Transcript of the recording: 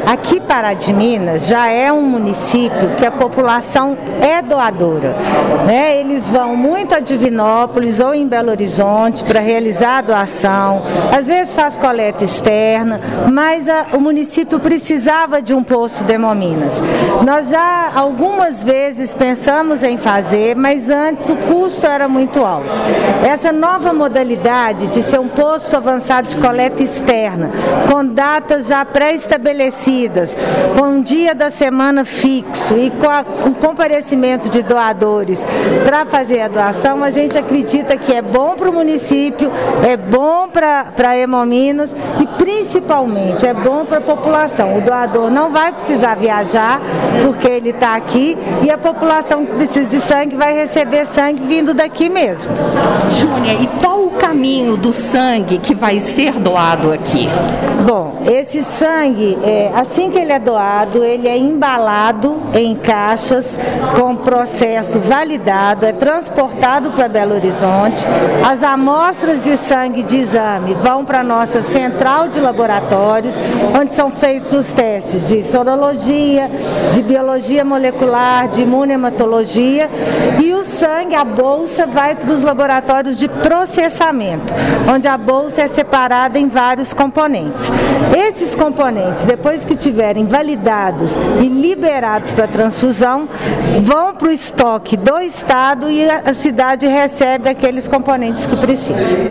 Aqui Pará de Minas já é um município que a população é doadora, né? Eles vão muito a Divinópolis ou em Belo Horizonte para realizar a doação, às vezes faz coleta externa, mas o município precisava de um posto de Hemominas. Nós já algumas vezes pensamos em fazer, mas antes o custo era muito alto. Essa nova modalidade de ser um posto avançado de coleta externa, com datas já pré-estabelecidas, com um dia da semana fixo e com comparecimento de doadores para fazer a doação, a gente acredita que é bom para o município, é bom para Hemominas e principalmente é bom para a população. O doador não vai precisar viajar porque ele está aqui e a população que precisa de sangue vai receber sangue vindo daqui mesmo. Júnia, e qual o caminho do sangue que vai ser doado aqui? Bom, esse sangue, assim que ele é doado, ele é embalado em caixas com processo validado, é transportado para Belo Horizonte. As amostras de sangue de exame vão para a nossa central de laboratórios, onde são feitos os testes de sorologia, de biologia molecular, de imunematologia, e o sangue, a bolsa, vai para os laboratórios de processamento, onde a bolsa é separada em vários componentes. Esses componentes, depois que tiverem validados e liberados para transfusão, vão para o estoque do estado e a cidade recebe aqueles componentes que precisa.